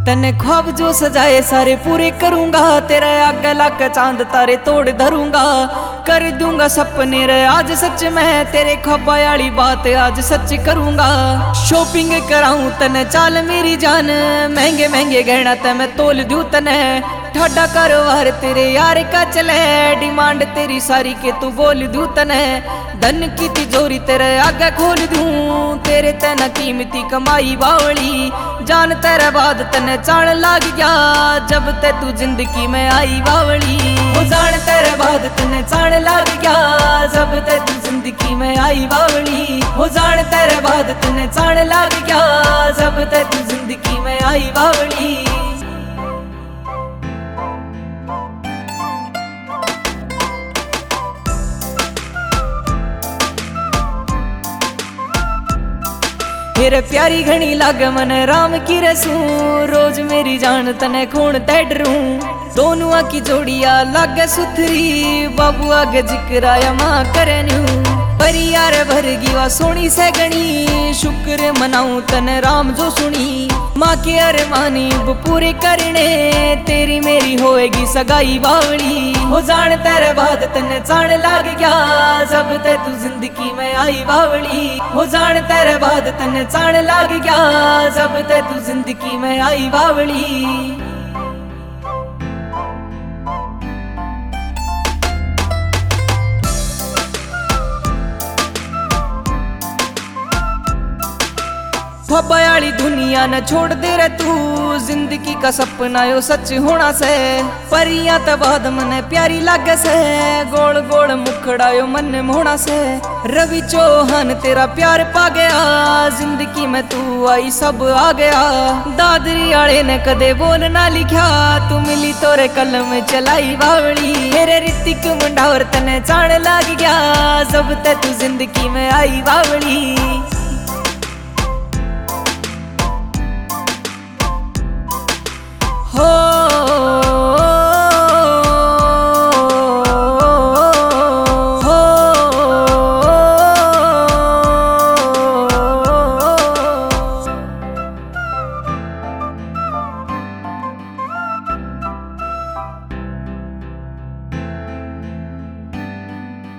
तने ख्वाब जो सजाए सारे पूरे करूंगा, तेरे आगे लाके चांद तारे तोड़ धरूंगा। कर दूंगा सपने रे आज सच में, तेरे ख्वाबा वाली बात आज सच करूंगा। शॉपिंग कराऊं तने चाल मेरी जान, महंगे महंगे गहना ते मैं तोल दूं तने। ठाडा कारोबार तेरे यार का चले, डिमांड तेरी सारी के तू बोल दूं तने। धन की तिजोरी तेरे आगे खोल दूं, तेरे तना कीमती कमाई बावली। जान तेरे बाद तने चाण लाग गया, जब ते तू जिंदगी में आई बावली। वो जान तेरे बाद तने चाण लाग गया, जब ते तू जिंदगी में आई बावली। वो जान तेरे बाद तने चाण लाग गया, जब ते तू जिंदगी में आई बावली। मेरे प्यारी घनी लागे मन राम की रसूं, रोज मेरी जान तने खून ते डरूं। दोनों की जोड़िया लागे सुथरी, बाबू आगे जिक्राया माँ करे न्यू। परियार भर गिवा सोनी से गणी, शुक्र मनाऊं तने राम जो सुनी। माँ के अरमानी वो पूरे करने, तेरी मेरी होएगी सगाई बावली। हो जान तेरे बाद तने चाण लाग गया, जब ते तू जिंदगी में आई बावली। हो जान तेरे बाद तने चाण लाग गया, जब ते तू जिंदगी में आई बावली। ख्वाबा वाली दुनिया न छोड़ दे रे तू, जिंदगी का सपना यो सच होना से। परियां ते बाद मने प्यारी लागे से, गोल गोल मुखड़ा यो मन मोहना से। रवि चौहान तेरा प्यार पा गया, जिंदगी में तू आई सब आ गया। दादरी आले ने कदे बोल ना लिखा, तू मिली तोरे कलम चलाई बावली। मेरे ऋतिक मुंडा और तने चाण लाग गया, जब ते तू जिंदगी में आई बावली।